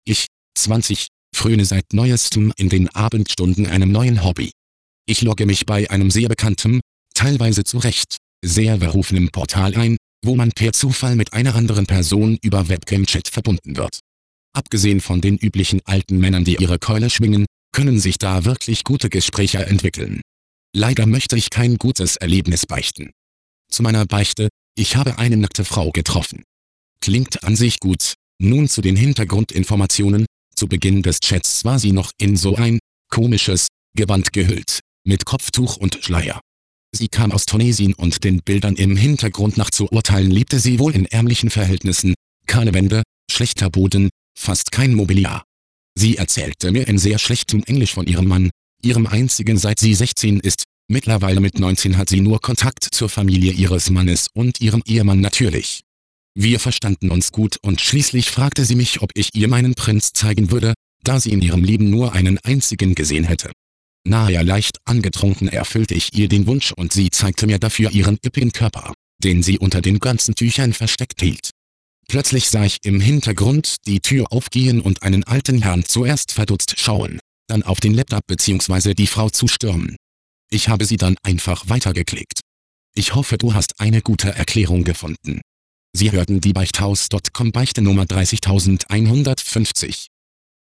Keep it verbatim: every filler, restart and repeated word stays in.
Ich, zwanzig, fröne seit neuestem in den Abendstunden einem neuen Hobby. Ich logge mich bei einem sehr bekannten, teilweise zu Recht, sehr berufenem Portal ein, wo man per Zufall mit einer anderen Person über Webcam-Chat verbunden wird. Abgesehen von den üblichen alten Männern, die ihre Keule schwingen, können sich da wirklich gute Gespräche entwickeln. Leider möchte ich kein gutes Erlebnis beichten. Zu meiner Beichte: Ich habe eine nackte Frau getroffen. Klingt an sich gut. Nun zu den Hintergrundinformationen: Zu Beginn des Chats war sie noch in so ein komisches Gewand gehüllt, mit Kopftuch und Schleier. Sie kam aus Tunesien und den Bildern im Hintergrund nach zu urteilen lebte sie wohl in ärmlichen Verhältnissen, kahle Wände, schlechter Boden, fast kein Mobiliar. Sie erzählte mir in sehr schlechtem Englisch von ihrem Mann, ihrem einzigen seit sie sechzehn ist. Mittlerweile mit neunzehn hat sie nur Kontakt zur Familie ihres Mannes und ihrem Ehemann natürlich. Wir verstanden uns gut und schließlich fragte sie mich, ob ich ihr meinen Prinz zeigen würde, da sie in ihrem Leben nur einen einzigen gesehen hätte. Naja, leicht angetrunken erfüllte ich ihr den Wunsch und sie zeigte mir dafür ihren üppigen Körper, den sie unter den ganzen Tüchern versteckt hielt. Plötzlich sah ich im Hintergrund die Tür aufgehen und einen alten Herrn zuerst verdutzt schauen, dann auf den Laptop bzw. die Frau zustürmen. Ich habe sie dann einfach weitergeklickt. Ich hoffe, du hast eine gute Erklärung gefunden. Sie hörten die Beichthaus Punkt com Beichte Nummer dreißigtausendeinhundertfünfzig.